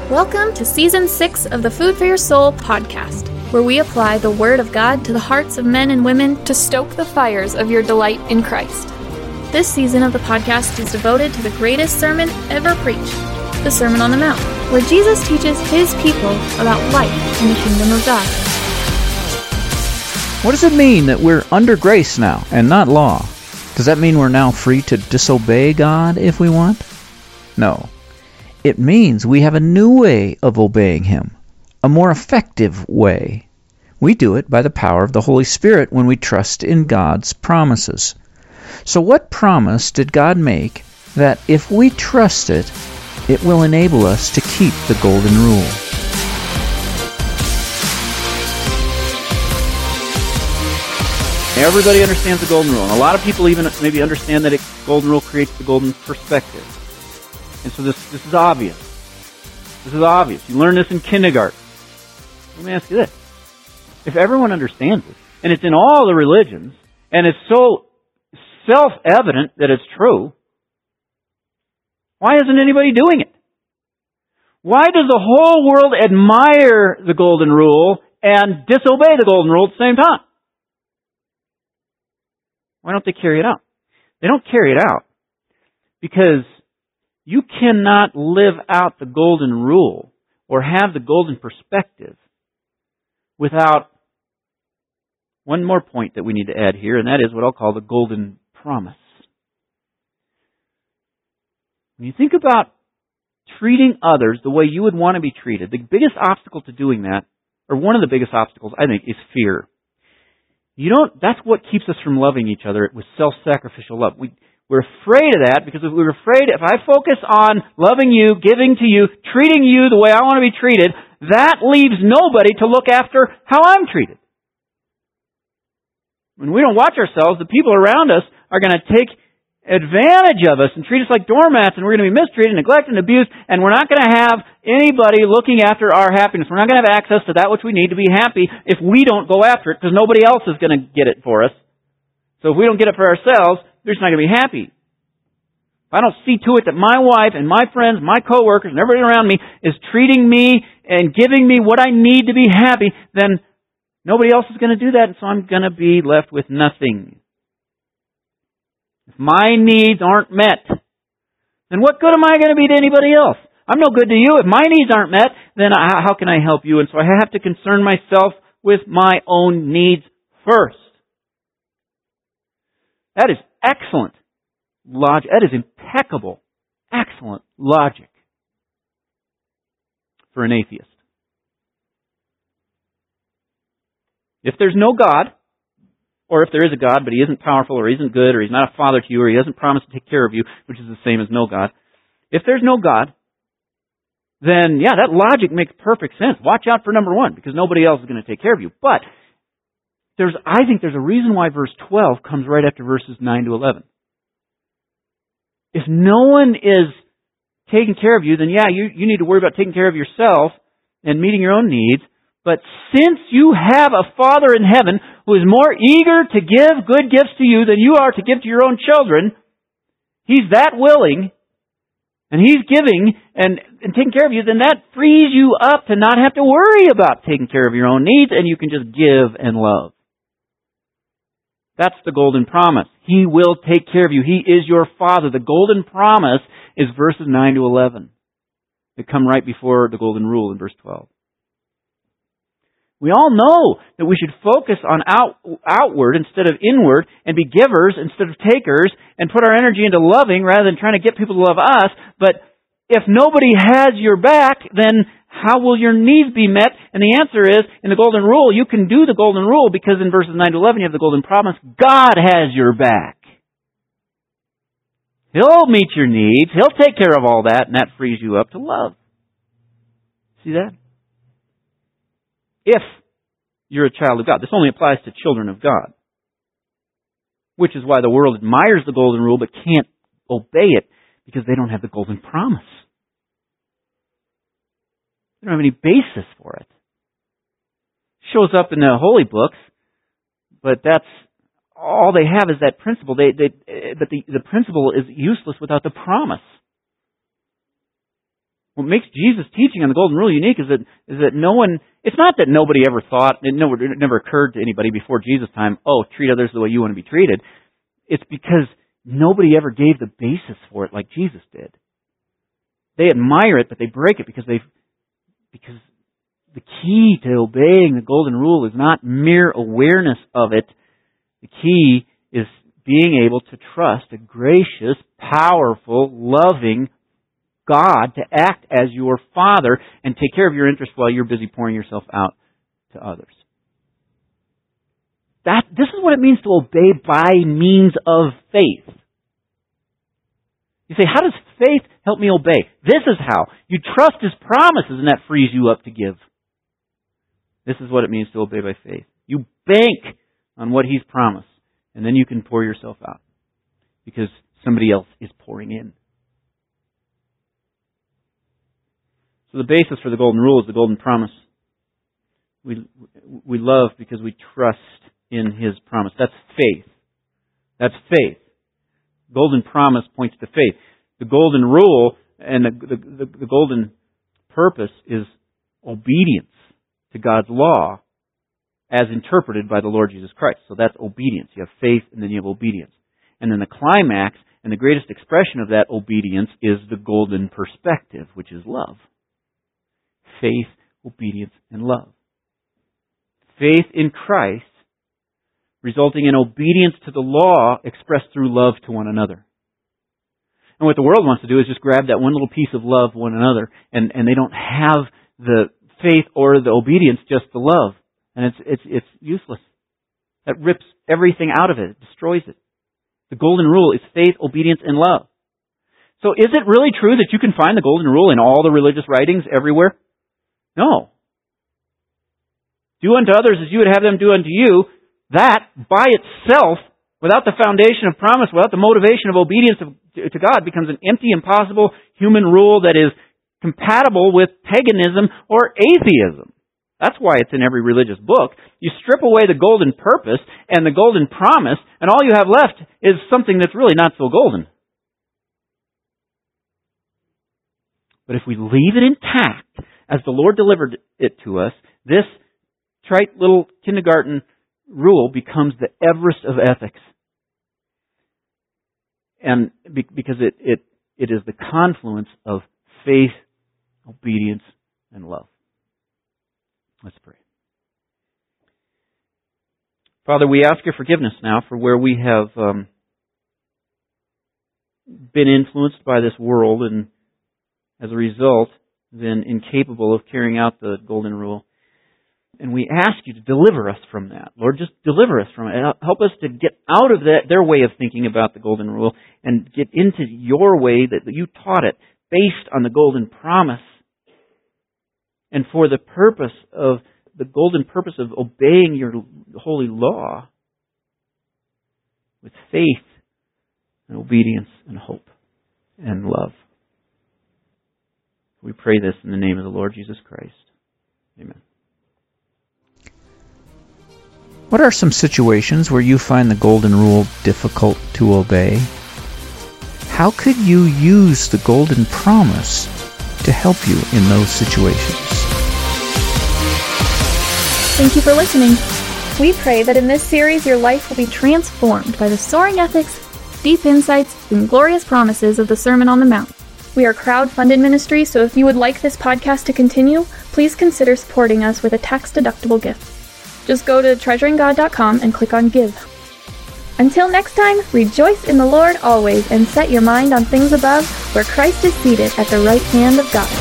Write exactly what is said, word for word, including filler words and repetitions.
Welcome to Season six of the Food for Your Soul podcast, where we apply the Word of God to the hearts of men and women to stoke the fires of your delight in Christ. This season of the podcast is devoted to the greatest sermon ever preached, the Sermon on the Mount, where Jesus teaches His people about life in the kingdom of God. What does it mean that we're under grace now and not law? Does that mean we're now free to disobey God if we want? No. It means we have a new way of obeying Him, a more effective way. We do it by the power of the Holy Spirit when we trust in God's promises. So what promise did God make that if we trust it, it will enable us to keep the Golden Rule? Everybody understands the Golden Rule, and a lot of people even maybe understand that the Golden Rule creates the Golden Perspective. And so this this is obvious. This is obvious. You learn this in kindergarten. Let me ask you this. If everyone understands it, and it's in all the religions, and it's so self-evident that it's true, why isn't anybody doing it? Why does the whole world admire the Golden Rule and disobey the Golden Rule at the same time? Why don't they carry it out? They don't carry it out because you cannot live out the Golden Rule or have the Golden Perspective without one more point that we need to add here, and that is what I'll call the Golden Promise. When you think about treating others the way you would want to be treated, the biggest obstacle to doing that, or one of the biggest obstacles, I think, is fear. You don't, that's what keeps us from loving each other with self-sacrificial love. We, we're afraid of that because if we're afraid, if I focus on loving you, giving to you, treating you the way I want to be treated, that leaves nobody to look after how I'm treated. When we don't watch ourselves, the people around us are going to take advantage of us and treat us like doormats, and we're going to be mistreated, neglected, and abused, and we're not going to have anybody looking after our happiness. We're not going to have access to that which we need to be happy if we don't go after it, because nobody else is going to get it for us. So if we don't get it for ourselves, we're just not going to be happy. If I don't see to it that my wife and my friends, my coworkers, and everybody around me is treating me and giving me what I need to be happy, then nobody else is going to do that, and so I'm going to be left with nothing. If my needs aren't met, then what good am I going to be to anybody else? I'm no good to you. If my needs aren't met, then I, how can I help you? And so I have to concern myself with my own needs first. That is excellent logic. That is impeccable, excellent logic for an atheist. If there's no God, or if there is a God, but He isn't powerful, or He isn't good, or He's not a father to you, or He doesn't promise to take care of you, which is the same as no God. If there's no God, then, yeah, that logic makes perfect sense. Watch out for number one, because nobody else is going to take care of you. But there's, I think there's a reason why verse twelve comes right after verses nine to eleven. If no one is taking care of you, then, yeah, you, you need to worry about taking care of yourself and meeting your own needs. But since you have a Father in heaven who is more eager to give good gifts to you than you are to give to your own children, He's that willing, and He's giving and, and taking care of you, then that frees you up to not have to worry about taking care of your own needs, and you can just give and love. That's the Golden Promise. He will take care of you. He is your Father. The Golden Promise is verses nine to eleven that come right before the Golden Rule in verse twelve. We all know that we should focus on out, outward instead of inward and be givers instead of takers and put our energy into loving rather than trying to get people to love us. But if nobody has your back, then how will your needs be met? And the answer is, in the Golden Rule, you can do the Golden Rule because in verses nine to eleven you have the Golden Promise. God has your back. He'll meet your needs. He'll take care of all that, and that frees you up to love. See that? If you're a child of God. This only applies to children of God. Which is why the world admires the Golden Rule but can't obey it because they don't have the Golden Promise. They don't have any basis for it. It shows up in the holy books, but that's all they have is that principle. They, they, but the, the principle is useless without the promise. What makes Jesus' teaching on the Golden Rule unique is that is that no one, it's not that nobody ever thought, it never, it never occurred to anybody before Jesus' time, oh, treat others the way you want to be treated. It's because nobody ever gave the basis for it like Jesus did. They admire it, but they break it because they've, because the key to obeying the Golden Rule is not mere awareness of it. The key is being able to trust a gracious, powerful, loving God to act as your Father and take care of your interests while you're busy pouring yourself out to others. That, this is what it means to obey by means of faith. You say, how does faith help me obey? This is how. You trust His promises and that frees you up to give. This is what it means to obey by faith. You bank on what He's promised, and then you can pour yourself out because somebody else is pouring in. So the basis for the Golden Rule is the Golden Promise. We we love because we trust in His promise. That's faith. That's faith. Golden Promise points to faith. The Golden Rule and the, the, the, the Golden Purpose is obedience to God's law as interpreted by the Lord Jesus Christ. So that's obedience. You have faith and then you have obedience. And then the climax and the greatest expression of that obedience is the Golden Perspective, which is love. Faith, obedience, and love. Faith in Christ resulting in obedience to the law expressed through love to one another. And what the world wants to do is just grab that one little piece of love one another, and, and they don't have the faith or the obedience, just the love. And it's it's it's useless. That rips everything out of it. It destroys it. The Golden Rule is faith, obedience, and love. So is it really true that you can find the Golden Rule in all the religious writings everywhere? No. Do unto others as you would have them do unto you. That, by itself, without the foundation of promise, without the motivation of obedience to, to God, becomes an empty, impossible human rule that is compatible with paganism or atheism. That's why it's in every religious book. You strip away the golden purpose and the golden promise, and all you have left is something that's really not so golden. But if we leave it intact, as the Lord delivered it to us, this trite little kindergarten rule becomes the Everest of ethics. And be, because it, it, it is the confluence of faith, obedience, and love. Let's pray. Father, we ask your forgiveness now for where we have um, been influenced by this world and as a result been incapable of carrying out the golden rule. And we ask you to deliver us from that. Lord, just deliver us from it. Help us to get out of that, their way of thinking about the golden rule and get into your way that you taught it, based on the golden promise. And for the purpose of, the golden purpose of obeying your holy law with faith and obedience and hope and love. We pray this in the name of the Lord Jesus Christ. Amen. What are some situations where you find the golden rule difficult to obey? How could you use the golden promise to help you in those situations? Thank you for listening. We pray that in this series your life will be transformed by the soaring ethics, deep insights, and glorious promises of the Sermon on the Mount. We are a crowd-funded ministry, so if you would like this podcast to continue, please consider supporting us with a tax-deductible gift. Just go to treasuring god dot com and click on Give. Until next time, rejoice in the Lord always and set your mind on things above, where Christ is seated at the right hand of God.